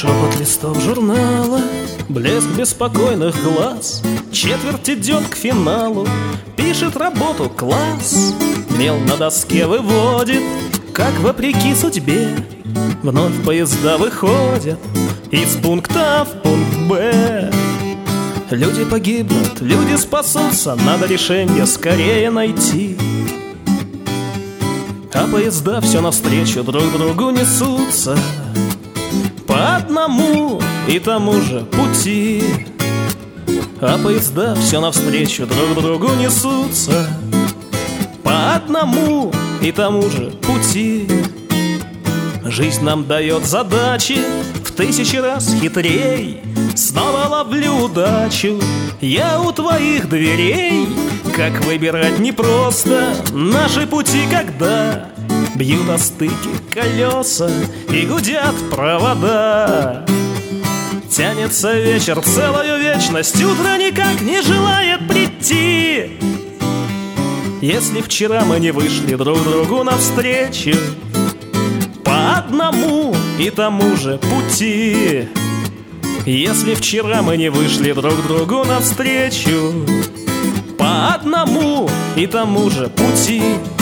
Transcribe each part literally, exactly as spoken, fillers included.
Шепот листов журнала, блеск беспокойных глаз. Четверть идет к финалу, пишет работу класс. Мел на доске выводит, как вопреки судьбе вновь поезда выходят из пункта в пункт Б. Люди погибнут, люди спасутся, надо решение скорее найти. А поезда все навстречу друг другу несутся по одному и тому же пути. А поезда все навстречу друг другу несутся по одному и тому же пути. Жизнь нам дает задачи в тысячи раз хитрей. Снова ловлю удачу я у твоих дверей. Как выбирать непросто наши пути, когда бьют о стыки колеса и гудят провода. Тянется вечер целую вечность, утро никак не желает прийти. Если вчера мы не вышли друг другу навстречу по одному и тому же пути. Если вчера мы не вышли друг другу навстречу по одному и тому же пути.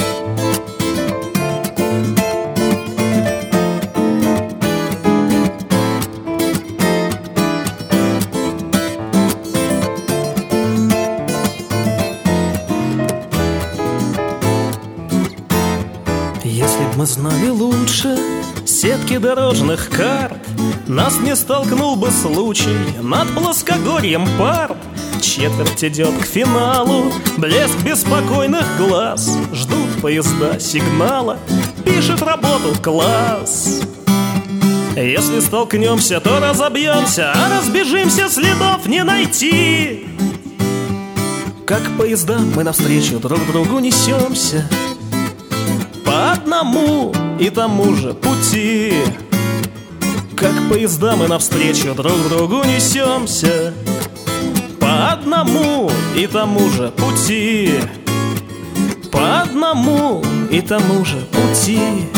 Если б мы знали лучше сетки дорожных карт, нас не столкнул бы случай над плоскогорьем Парт. Четверть идет к финалу, блеск беспокойных глаз. Ждут поезда сигнала, пишет работу класс. Если столкнемся, то разобьемся, а разбежимся, следов не найти. Как поезда мы навстречу друг другу несемся по одному и тому же пути. Как поезда мы навстречу друг другу несемся по одному и тому же пути. По одному и тому же пути.